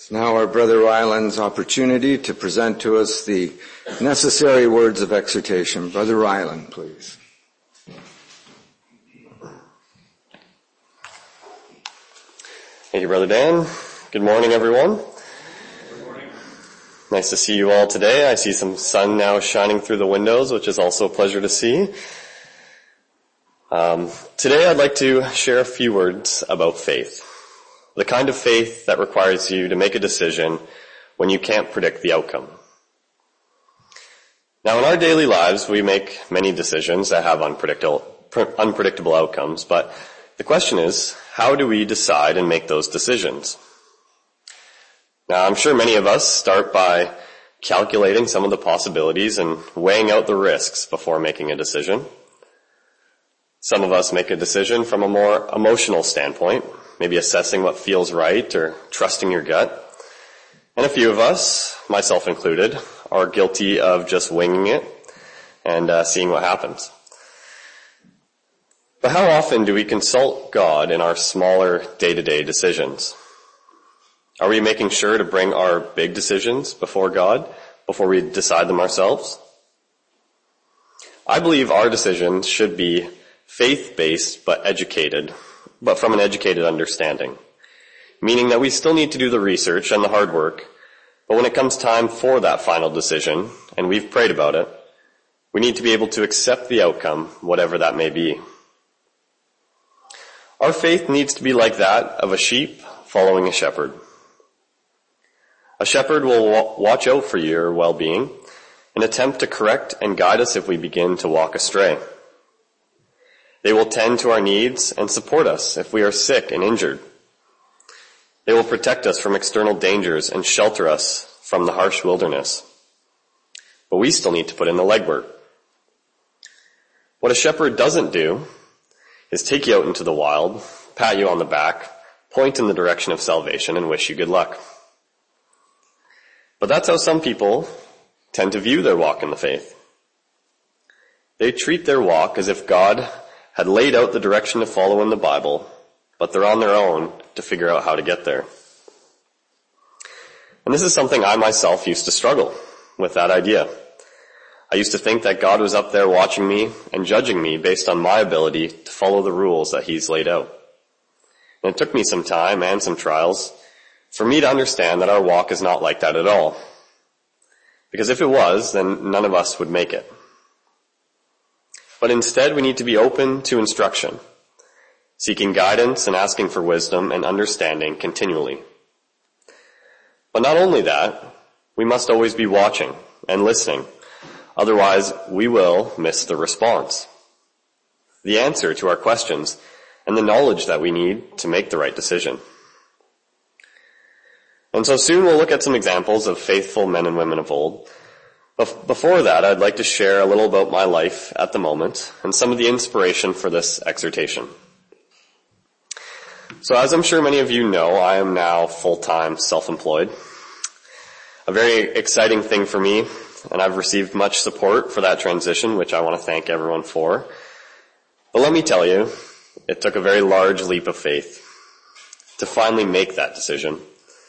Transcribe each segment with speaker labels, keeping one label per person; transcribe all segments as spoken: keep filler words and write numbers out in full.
Speaker 1: It's now our Brother Ryland's opportunity to present to us the necessary words of exhortation. Brother Ryland, please.
Speaker 2: Thank you, Brother Dan. Good morning, everyone. Good morning. Nice to see you all today. I see some sun now shining through the windows, which is also a pleasure to see. Um, today I'd like to share a few words about faith. The kind of faith that requires you to make a decision when you can't predict the outcome. Now, in our daily lives, we make many decisions that have unpredictable, unpredictable outcomes, but the question is, how do we decide and make those decisions? Now, I'm sure many of us start by calculating some of the possibilities and weighing out the risks before making a decision. Some of us make a decision from a more emotional standpoint, maybe assessing what feels right or trusting your gut. And a few of us, myself included, are guilty of just winging it and uh, seeing what happens. But how often do we consult God in our smaller day-to-day decisions? Are we making sure to bring our big decisions before God before we decide them ourselves? I believe our decisions should be faith-based but educated, but from an educated understanding, meaning that we still need to do the research and the hard work, but when it comes time for that final decision, and we've prayed about it, we need to be able to accept the outcome, whatever that may be. Our faith needs to be like that of a sheep following a shepherd. A shepherd will wa- watch out for your well-being and attempt to correct and guide us if we begin to walk astray. They will tend to our needs and support us if we are sick and injured. They will protect us from external dangers and shelter us from the harsh wilderness. But we still need to put in the legwork. What a shepherd doesn't do is take you out into the wild, pat you on the back, point in the direction of salvation, and wish you good luck. But that's how some people tend to view their walk in the faith. They treat their walk as if God had laid out the direction to follow in the Bible, but they're on their own to figure out how to get there. And this is something I myself used to struggle with, that idea. I used to think that God was up there watching me and judging me based on my ability to follow the rules that He's laid out. And it took me some time and some trials for me to understand that our walk is not like that at all. Because if it was, then none of us would make it. But instead, we need to be open to instruction, seeking guidance and asking for wisdom and understanding continually. But not only that, we must always be watching and listening. Otherwise, we will miss the response, the answer to our questions, and the knowledge that we need to make the right decision. And so soon we'll look at some examples of faithful men and women of old. But before that, I'd like to share a little about my life at the moment and some of the inspiration for this exhortation. So as I'm sure many of you know, I am now full-time self-employed. A very exciting thing for me, and I've received much support for that transition, which I want to thank everyone for. But let me tell you, it took a very large leap of faith to finally make that decision.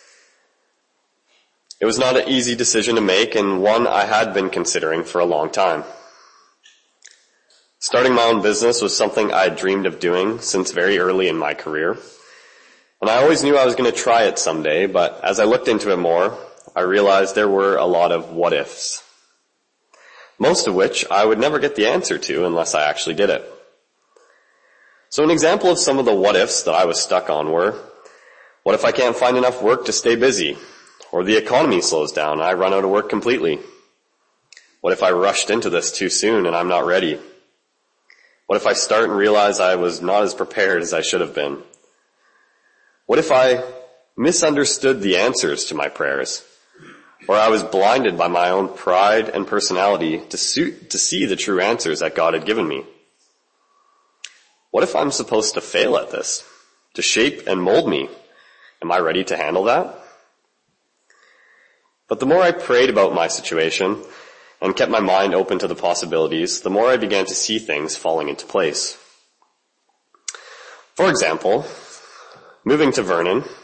Speaker 2: It was not an easy decision to make, and one I had been considering for a long time. Starting my own business was something I had dreamed of doing since very early in my career. And I always knew I was going to try it someday, but as I looked into it more, I realized there were a lot of what-ifs. Most of which I would never get the answer to unless I actually did it. So an example of some of the what-ifs that I was stuck on were, what if I can't find enough work to stay busy? Or the economy slows down and I run out of work completely? What if I rushed into this too soon and I'm not ready? What if I start and realize I was not as prepared as I should have been? What if I misunderstood the answers to my prayers? Or I was blinded by my own pride and personality to, suit, to see the true answers that God had given me? What if I'm supposed to fail at this, to shape and mold me? Am I ready to handle that? But the more I prayed about my situation and kept my mind open to the possibilities, the more I began to see things falling into place. For example, moving to Vernon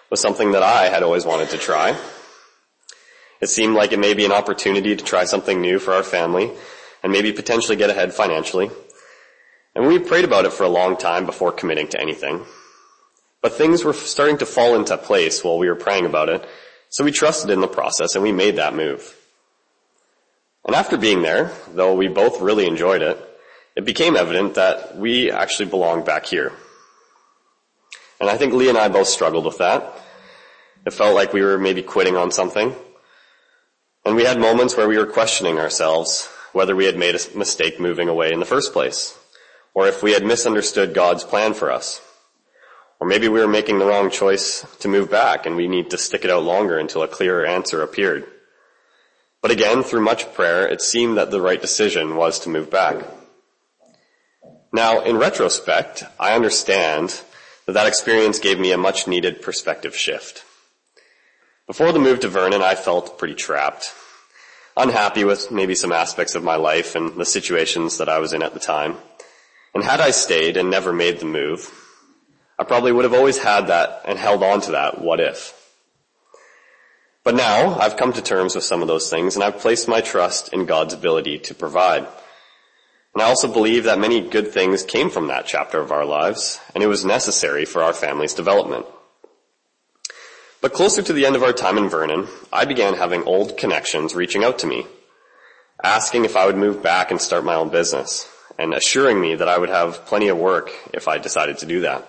Speaker 2: was something that I had always wanted to try. It seemed like it may be an opportunity to try something new for our family and maybe potentially get ahead financially. And we prayed about it for a long time before committing to anything. But things were starting to fall into place while we were praying about it, so we trusted in the process and we made that move. And after being there, though we both really enjoyed it, it became evident that we actually belonged back here. And I think Lee and I both struggled with that. It felt like we were maybe quitting on something. And we had moments where we were questioning ourselves whether we had made a mistake moving away in the first place, or if we had misunderstood God's plan for us. Or maybe we were making the wrong choice to move back and we need to stick it out longer until a clearer answer appeared. But again, through much prayer, it seemed that the right decision was to move back. Now, in retrospect, I understand that that experience gave me a much needed perspective shift. Before the move to Vernon, I felt pretty trapped, unhappy with maybe some aspects of my life and the situations that I was in at the time. And had I stayed and never made the move, I probably would have always had that and held on to that what if. But now I've come to terms with some of those things and I've placed my trust in God's ability to provide. And I also believe that many good things came from that chapter of our lives and it was necessary for our family's development. But closer to the end of our time in Vernon, I began having old connections reaching out to me, asking if I would move back and start my own business, and assuring me that I would have plenty of work if I decided to do that.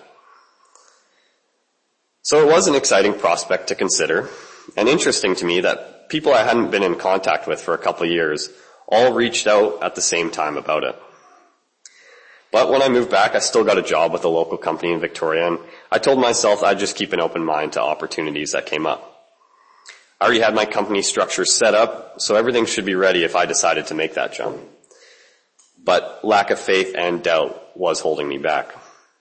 Speaker 2: So it was an exciting prospect to consider, and interesting to me that people I hadn't been in contact with for a couple of years all reached out at the same time about it. But when I moved back, I still got a job with a local company in Victoria, and I told myself I'd just keep an open mind to opportunities that came up. I already had my company structure set up, so everything should be ready if I decided to make that jump. But lack of faith and doubt was holding me back.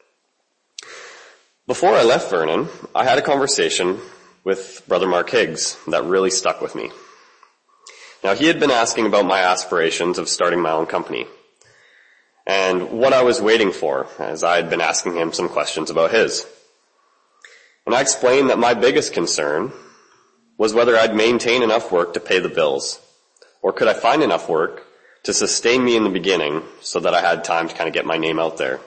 Speaker 2: Before I left Vernon, I had a conversation with Brother Mark Higgs that really stuck with me. Now, he had been asking about my aspirations of starting my own company and what I was waiting for, as I had been asking him some questions about his. And I explained that my biggest concern was whether I'd maintain enough work to pay the bills, or could I find enough work to sustain me in the beginning so that I had time to kind of get my name out there.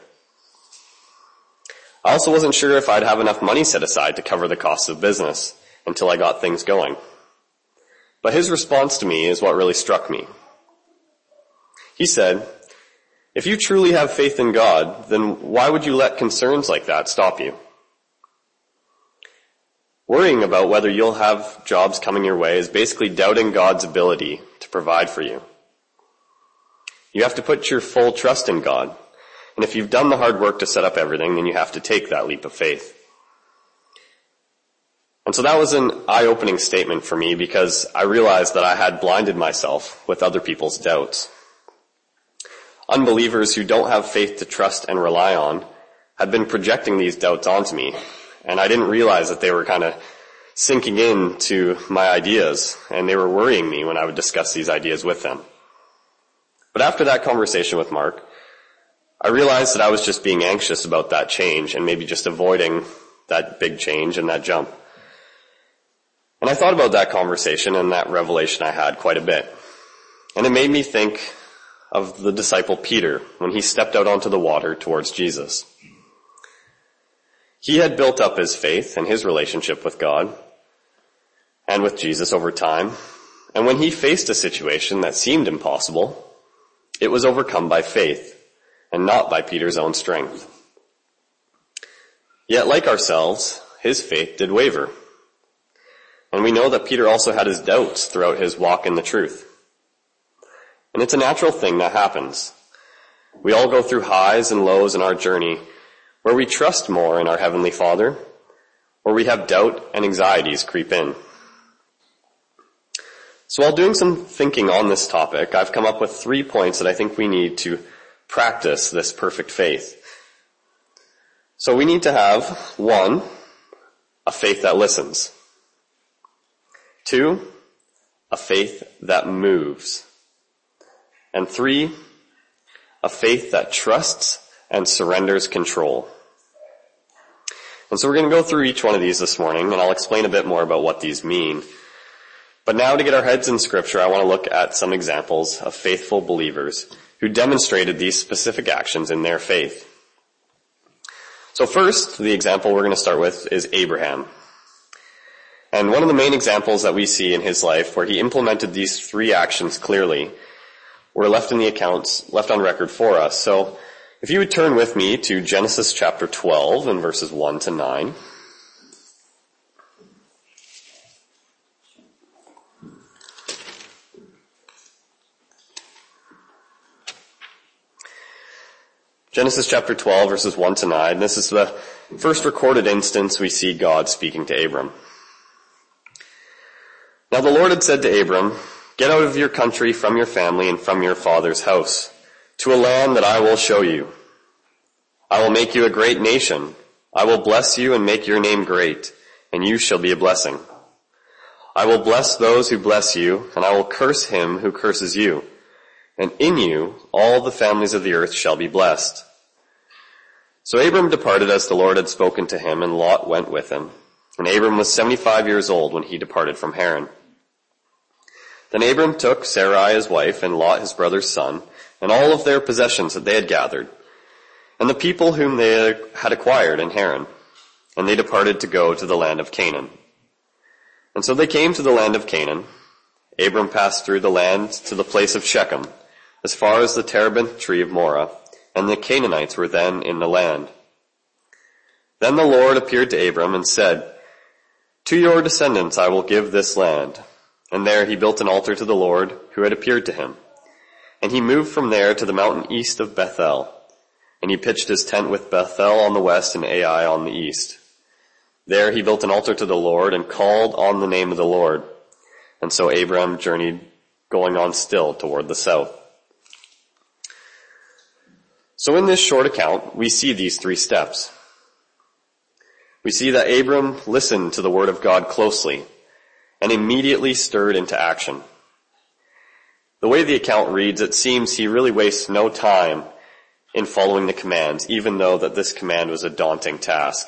Speaker 2: I also wasn't sure if I'd have enough money set aside to cover the costs of business until I got things going. But his response to me is what really struck me. He said, "If you truly have faith in God, then why would you let concerns like that stop you? Worrying about whether you'll have jobs coming your way is basically doubting God's ability to provide for you. You have to put your full trust in God. And if you've done the hard work to set up everything, then you have to take that leap of faith." And so that was an eye-opening statement for me because I realized that I had blinded myself with other people's doubts. Unbelievers who don't have faith to trust and rely on had been projecting these doubts onto me, and I didn't realize that they were kind of sinking into my ideas, and they were worrying me when I would discuss these ideas with them. But after that conversation with Mark, I realized that I was just being anxious about that change and maybe just avoiding that big change and that jump. And I thought about that conversation and that revelation I had quite a bit. And it made me think of the disciple Peter when he stepped out onto the water towards Jesus. He had built up his faith and his relationship with God and with Jesus over time. And when he faced a situation that seemed impossible, it was overcome by faith and not by Peter's own strength. Yet, like ourselves, his faith did waver. And we know that Peter also had his doubts throughout his walk in the truth. And it's a natural thing that happens. We all go through highs and lows in our journey where we trust more in our Heavenly Father, or we have doubt and anxieties creep in. So while doing some thinking on this topic, I've come up with three points that I think we need to practice this perfect faith. So we need to have, one, a faith that listens. Two, a faith that moves. And three, a faith that trusts and surrenders control. And so we're going to go through each one of these this morning, and I'll explain a bit more about what these mean. But now to get our heads in Scripture, I want to look at some examples of faithful believers who demonstrated these specific actions in their faith. So first, the example we're going to start with is Abraham. And one of the main examples that we see in his life where he implemented these three actions clearly were left in the accounts, left on record for us. So if you would turn with me to Genesis chapter twelve and verses one to nine. Genesis chapter twelve, verses one to nine. This is the first recorded instance we see God speaking to Abram. Now the Lord had said to Abram, "Get out of your country, from your family, and from your father's house, to a land that I will show you. I will make you a great nation. I will bless you and make your name great, and you shall be a blessing. I will bless those who bless you, and I will curse him who curses you. And in you all the families of the earth shall be blessed." So Abram departed as the Lord had spoken to him, and Lot went with him. And Abram was seventy-five years old when he departed from Haran. Then Abram took Sarai his wife, and Lot his brother's son, and all of their possessions that they had gathered, and the people whom they had acquired in Haran, and they departed to go to the land of Canaan. And so they came to the land of Canaan. Abram passed through the land to the place of Shechem, as far as the terebinth tree of Moreh, and the Canaanites were then in the land. Then the Lord appeared to Abram and said, "To your descendants I will give this land." And there he built an altar to the Lord who had appeared to him. And he moved from there to the mountain east of Bethel. And he pitched his tent with Bethel on the west and Ai on the east. There he built an altar to the Lord and called on the name of the Lord. And so Abram journeyed, going on still toward the south. So in this short account, we see these three steps. We see that Abram listened to the word of God closely and immediately stirred into action. The way the account reads, it seems he really wastes no time in following the commands, even though that this command was a daunting task.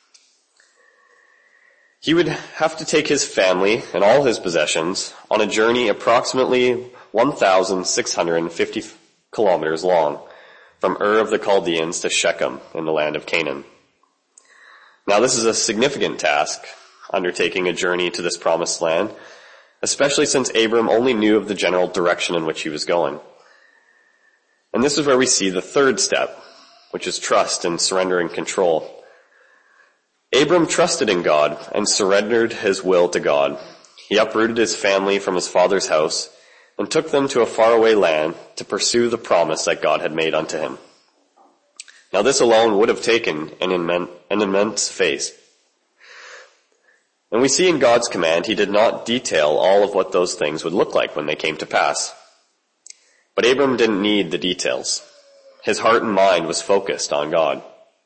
Speaker 2: He would have to take his family and all his possessions on a journey approximately one thousand six hundred fifty kilometers long, from Ur of the Chaldeans to Shechem in the land of Canaan. Now this is a significant task, undertaking a journey to this promised land, especially since Abram only knew of the general direction in which he was going. And this is where we see the third step, which is trust and surrendering control. Abram trusted in God and surrendered his will to God. He uprooted his family from his father's house and took them to a faraway land to pursue the promise that God had made unto him. Now this alone would have taken an immense, an immense faith. And we see in God's command, he did not detail all of what those things would look like when they came to pass. But Abram didn't need the details. His heart and mind was focused on God.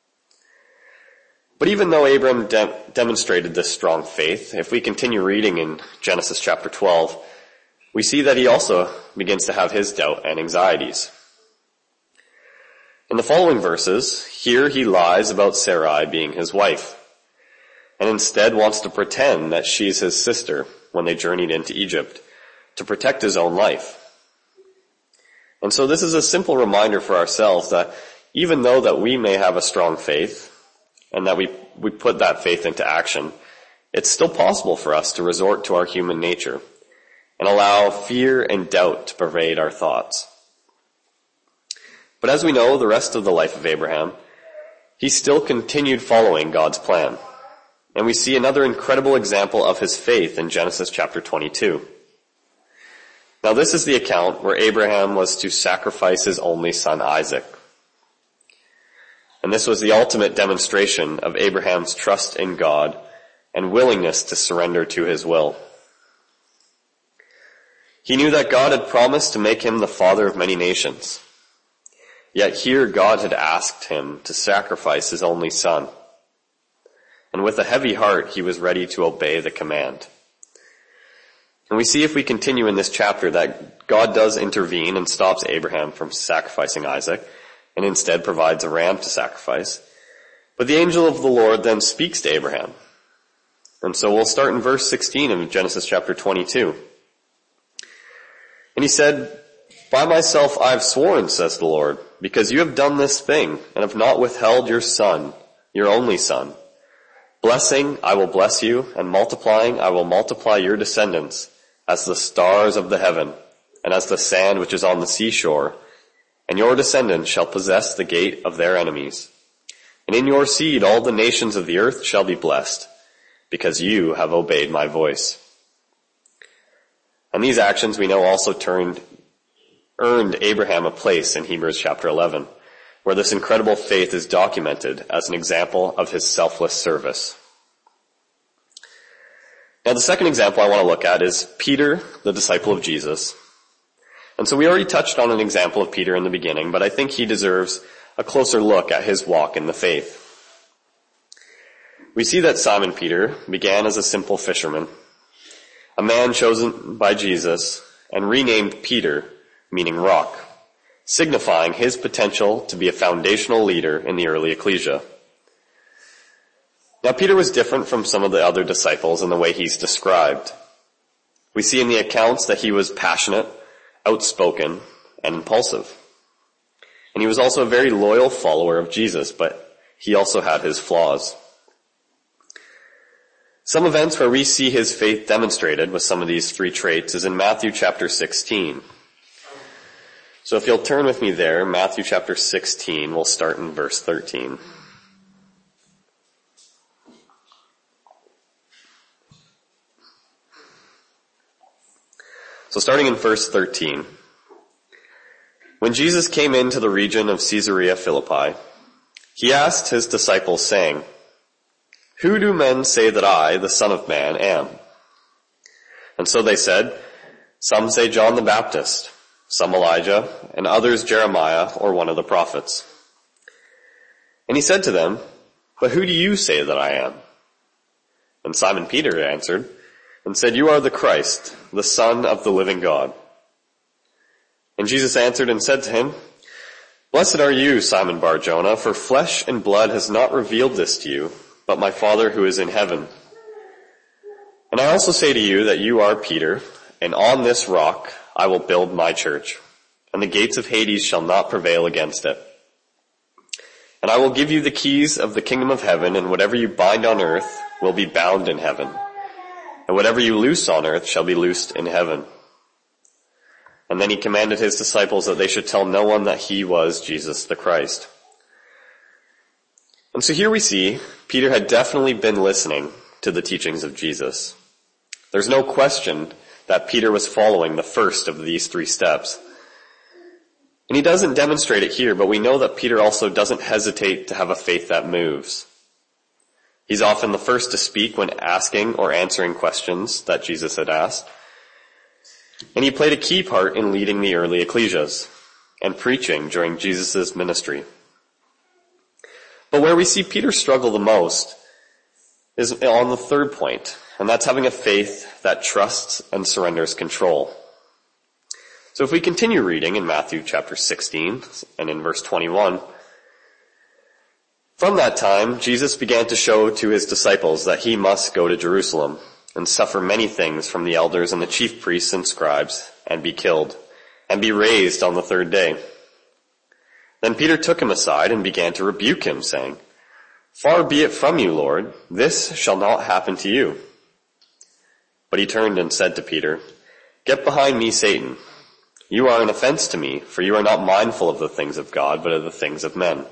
Speaker 2: But even though Abram de- demonstrated this strong faith, if we continue reading in Genesis chapter twelve, we see that he also begins to have his doubt and anxieties. In the following verses, here he lies about Sarai being his wife, and instead wants to pretend that she's his sister when they journeyed into Egypt to protect his own life. And so this is a simple reminder for ourselves that even though that we may have a strong faith and that we, we put that faith into action, it's still possible for us to resort to our human nature and allow fear and doubt to pervade our thoughts. But as we know, the rest of the life of Abraham, he still continued following God's plan. And we see another incredible example of his faith in Genesis chapter twenty-two. Now this is the account where Abraham was to sacrifice his only son Isaac. And this was the ultimate demonstration of Abraham's trust in God and willingness to surrender to his will. He knew that God had promised to make him the father of many nations. Yet here God had asked him to sacrifice his only son. And with a heavy heart, he was ready to obey the command. And we see if we continue in this chapter that God does intervene and stops Abraham from sacrificing Isaac and instead provides a ram to sacrifice. But the angel of the Lord then speaks to Abraham. And so we'll start in verse sixteen of Genesis chapter twenty-two. And he said, "By myself I have sworn, says the Lord, because you have done this thing and have not withheld your son, your only son. Blessing I will bless you, and multiplying I will multiply your descendants as the stars of the heaven and as the sand which is on the seashore. And your descendants shall possess the gate of their enemies. And in your seed all the nations of the earth shall be blessed, because you have obeyed my voice." And these actions we know also turned, earned Abraham a place in Hebrews chapter eleven, where this incredible faith is documented as an example of his selfless service. Now the second example I want to look at is Peter, the disciple of Jesus. And so we already touched on an example of Peter in the beginning, but I think he deserves a closer look at his walk in the faith. We see that Simon Peter began as a simple fisherman, a man chosen by Jesus and renamed Peter, meaning rock, signifying his potential to be a foundational leader in the early ecclesia. Now Peter was different from some of the other disciples in the way he's described. We see in the accounts that he was passionate, outspoken, and impulsive. And he was also a very loyal follower of Jesus, but he also had his flaws. Some events where we see his faith demonstrated with some of these three traits is in Matthew chapter sixteen. So if you'll turn with me there, Matthew chapter sixteen, we'll start in verse thirteen. So starting in verse thirteen. When Jesus came into the region of Caesarea Philippi, he asked his disciples, saying, "Who do men say that I, the Son of Man, am?" And so they said, "Some say John the Baptist, some Elijah, and others Jeremiah or one of the prophets." And he said to them, "But who do you say that I am?" And Simon Peter answered and said, "You are the Christ, the Son of the living God." And Jesus answered and said to him, "Blessed are you, Simon Bar-Jonah, for flesh and blood has not revealed this to you, but my Father who is in heaven. And I also say to you that you are Peter, and on this rock I will build my church, and the gates of Hades shall not prevail against it. And I will give you the keys of the kingdom of heaven, and whatever you bind on earth will be bound in heaven, and whatever you loose on earth shall be loosed in heaven." And then he commanded his disciples that they should tell no one that he was Jesus the Christ. And so here we see Peter had definitely been listening to the teachings of Jesus. There's no question that Peter was following the first of these three steps. And he doesn't demonstrate it here, but we know that Peter also doesn't hesitate to have a faith that moves. He's often the first to speak when asking or answering questions that Jesus had asked. And he played a key part in leading the early ecclesias and preaching during Jesus' ministry. But where we see Peter struggle the most is on the third point, and that's having a faith that trusts and surrenders control. So if we continue reading in Matthew chapter sixteen and in verse twenty-one, "From that time Jesus began to show to his disciples that he must go to Jerusalem and suffer many things from the elders and the chief priests and scribes, and be killed, and be raised on the third day. Then Peter took him aside and began to rebuke him, saying, 'Far be it from you, Lord, this shall not happen to you.' But he turned and said to Peter, 'Get behind me, Satan. You are an offense to me, for you are not mindful of the things of God, but of the things of men.'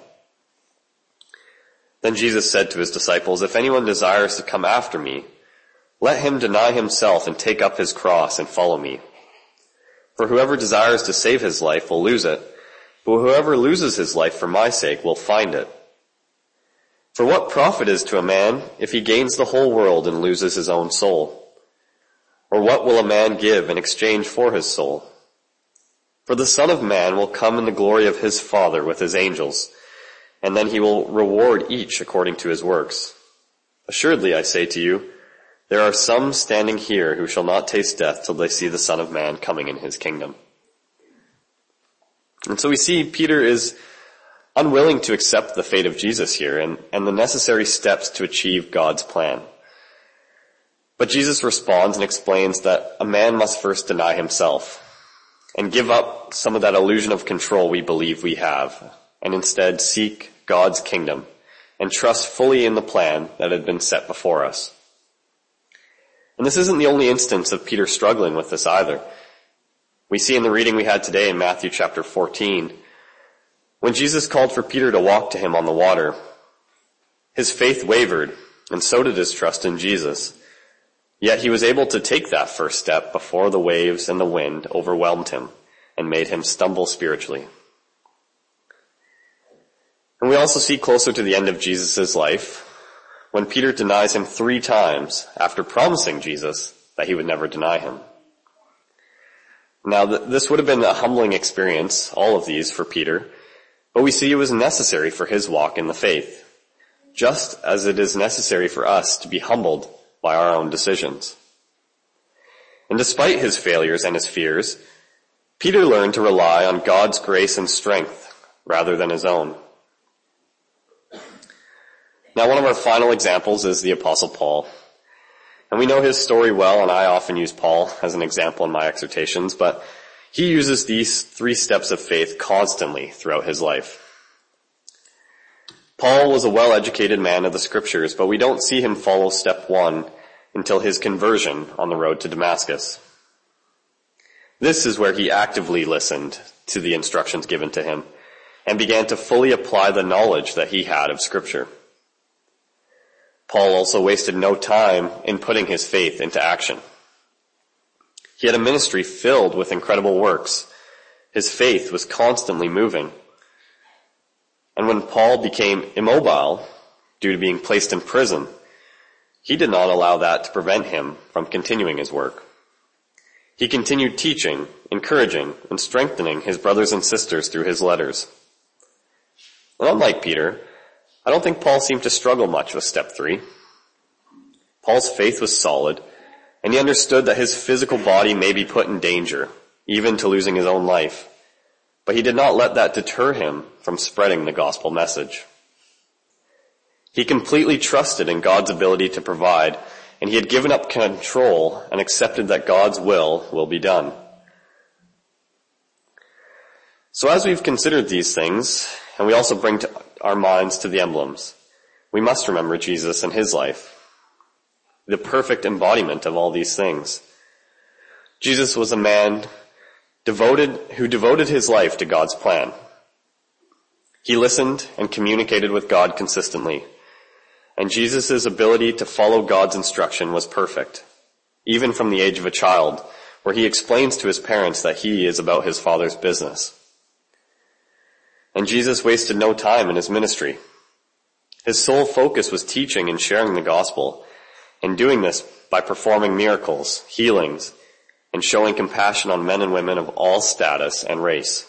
Speaker 2: Then Jesus said to his disciples, 'If anyone desires to come after me, let him deny himself and take up his cross and follow me. For whoever desires to save his life will lose it, but whoever loses his life for my sake will find it. For what profit is to a man if he gains the whole world and loses his own soul? Or what will a man give in exchange for his soul? For the Son of Man will come in the glory of his Father with his angels, and then he will reward each according to his works. Assuredly, I say to you, there are some standing here who shall not taste death till they see the Son of Man coming in his kingdom.'" And so we see Peter is unwilling to accept the fate of Jesus here and, and the necessary steps to achieve God's plan. But Jesus responds and explains that a man must first deny himself and give up some of that illusion of control we believe we have, and instead seek God's kingdom and trust fully in the plan that had been set before us. And this isn't the only instance of Peter struggling with this either. We see in the reading we had today in Matthew chapter fourteen, when Jesus called for Peter to walk to him on the water, his faith wavered, and so did his trust in Jesus. Yet he was able to take that first step before the waves and the wind overwhelmed him and made him stumble spiritually. And we also see closer to the end of Jesus' life, when Peter denies him three times after promising Jesus that he would never deny him. Now, th- this would have been a humbling experience, all of these, for Peter, but we see it was necessary for his walk in the faith, just as it is necessary for us to be humbled by our own decisions. And despite his failures and his fears, Peter learned to rely on God's grace and strength rather than his own. Now, one of our final examples is the Apostle Paul. And we know his story well, and I often use Paul as an example in my exhortations, but he uses these three steps of faith constantly throughout his life. Paul was a well-educated man of the scriptures, but we don't see him follow step one until his conversion on the road to Damascus. This is where he actively listened to the instructions given to him and began to fully apply the knowledge that he had of scripture. Paul also wasted no time in putting his faith into action. He had a ministry filled with incredible works. His faith was constantly moving. And when Paul became immobile due to being placed in prison, he did not allow that to prevent him from continuing his work. He continued teaching, encouraging, and strengthening his brothers and sisters through his letters. And unlike Peter, I don't think Paul seemed to struggle much with step three. Paul's faith was solid, and he understood that his physical body may be put in danger, even to losing his own life. But he did not let that deter him from spreading the gospel message. He completely trusted in God's ability to provide, and he had given up control and accepted that God's will will be done. So as we've considered these things, and we also bring to our minds to the emblems, we must remember Jesus and his life, the perfect embodiment of all these things. Jesus was a man devoted, who devoted his life to God's plan. He listened and communicated with God consistently, and Jesus' ability to follow God's instruction was perfect, even from the age of a child, where he explains to his parents that he is about his Father's business. And Jesus wasted no time in his ministry. His sole focus was teaching and sharing the gospel, and doing this by performing miracles, healings, and showing compassion on men and women of all status and race.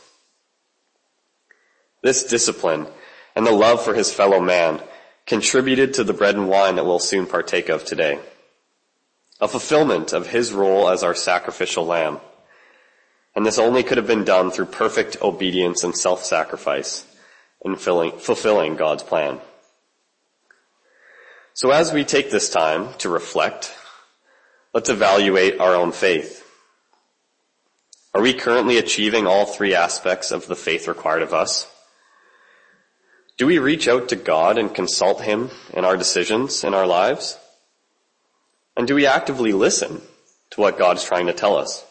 Speaker 2: This discipline and the love for his fellow man contributed to the bread and wine that we'll soon partake of today, a fulfillment of his role as our sacrificial lamb. And this only could have been done through perfect obedience and self-sacrifice in fulfilling God's plan. So as we take this time to reflect, let's evaluate our own faith. Are we currently achieving all three aspects of the faith required of us? Do we reach out to God and consult him in our decisions in our lives? And do we actively listen to what God is trying to tell us?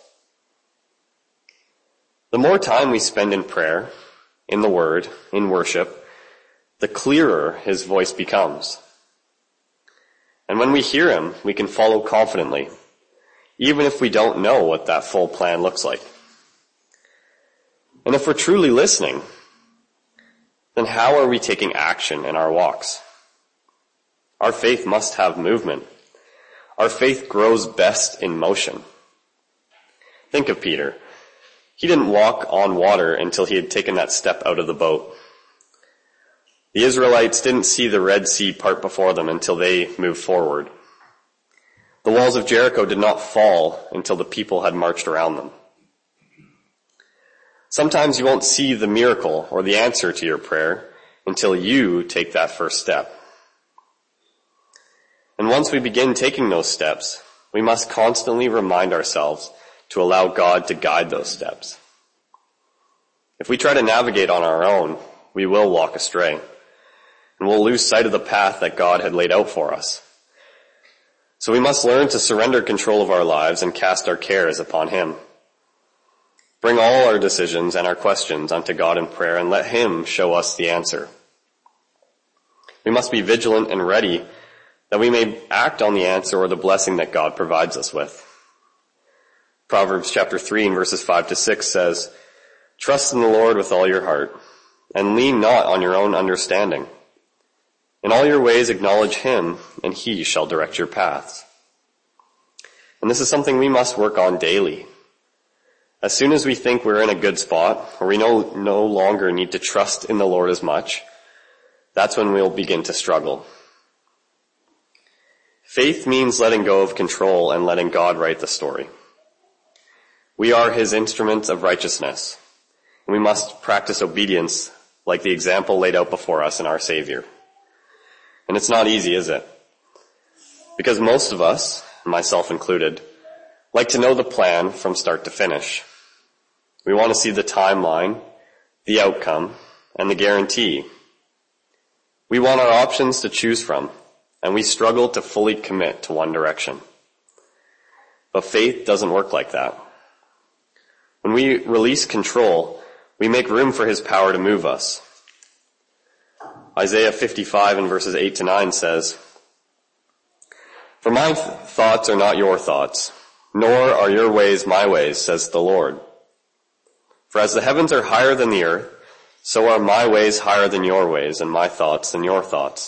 Speaker 2: The more time we spend in prayer, in the Word, in worship, the clearer his voice becomes. And when we hear him, we can follow confidently, even if we don't know what that full plan looks like. And if we're truly listening, then how are we taking action in our walks? Our faith must have movement. Our faith grows best in motion. Think of Peter. He didn't walk on water until he had taken that step out of the boat. The Israelites didn't see the Red Sea part before them until they moved forward. The walls of Jericho did not fall until the people had marched around them. Sometimes you won't see the miracle or the answer to your prayer until you take that first step. And once we begin taking those steps, we must constantly remind ourselves to allow God to guide those steps. If we try to navigate on our own, we will walk astray, and we'll lose sight of the path that God had laid out for us. So we must learn to surrender control of our lives and cast our cares upon Him. Bring all our decisions and our questions unto God in prayer and let Him show us the answer. We must be vigilant and ready that we may act on the answer or the blessing that God provides us with. Proverbs chapter three and verses five to six says, "Trust in the Lord with all your heart, and lean not on your own understanding. In all your ways acknowledge Him, and He shall direct your paths." And this is something we must work on daily. As soon as we think we're in a good spot, or we no, no longer need to trust in the Lord as much, that's when we'll begin to struggle. Faith means letting go of control and letting God write the story. We are His instruments of righteousness, and we must practice obedience like the example laid out before us in our Savior. And it's not easy, is it? Because most of us, myself included, like to know the plan from start to finish. We want to see the timeline, the outcome, and the guarantee. We want our options to choose from, and we struggle to fully commit to one direction. But faith doesn't work like that. When we release control, we make room for His power to move us. Isaiah fifty-five and verses eight to nine says, "For my th- thoughts are not your thoughts, nor are your ways my ways, says the Lord. For as the heavens are higher than the earth, so are my ways higher than your ways, and my thoughts than your thoughts."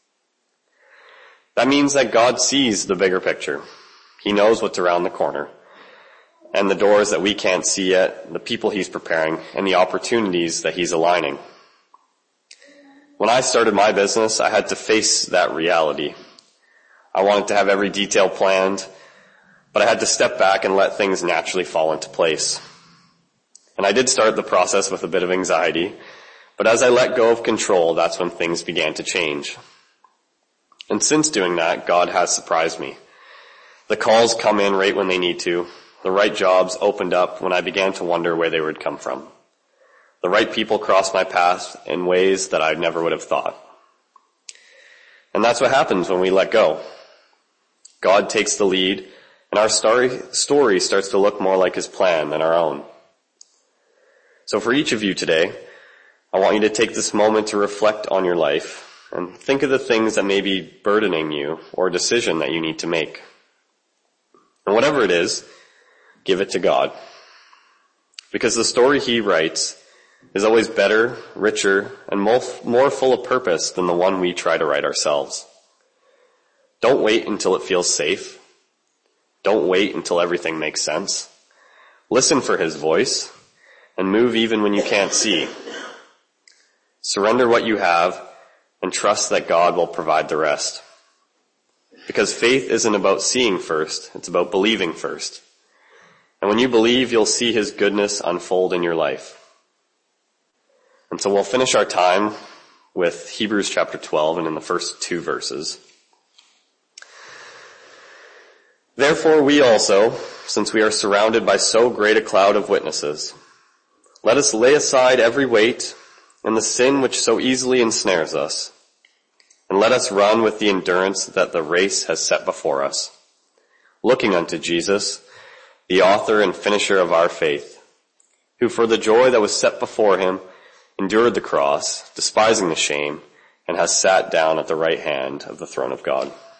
Speaker 2: That means that God sees the bigger picture. He knows what's around the corner, and the doors that we can't see yet, the people He's preparing, and the opportunities that He's aligning. When I started my business, I had to face that reality. I wanted to have every detail planned, but I had to step back and let things naturally fall into place. And I did start the process with a bit of anxiety, but as I let go of control, that's when things began to change. And since doing that, God has surprised me. The calls come in right when they need to. The right jobs opened up when I began to wonder where they would come from. The right people crossed my path in ways that I never would have thought. And that's what happens when we let go. God takes the lead, and our story, story starts to look more like His plan than our own. So for each of you today, I want you to take this moment to reflect on your life and think of the things that may be burdening you or a decision that you need to make. And whatever it is, give it to God. Because the story He writes is always better, richer, and more, more full of purpose than the one we try to write ourselves. Don't wait until it feels safe. Don't wait until everything makes sense. Listen for His voice and move even when you can't see. Surrender what you have and trust that God will provide the rest. Because faith isn't about seeing first, it's about believing first. And when you believe, you'll see His goodness unfold in your life. And so we'll finish our time with Hebrews chapter twelve and in the first two verses. "Therefore we also, since we are surrounded by so great a cloud of witnesses, let us lay aside every weight and the sin which so easily ensnares us, and let us run with the endurance that the race has set before us, looking unto Jesus, the author and finisher of our faith, who for the joy that was set before Him endured the cross, despising the shame, and has sat down at the right hand of the throne of God."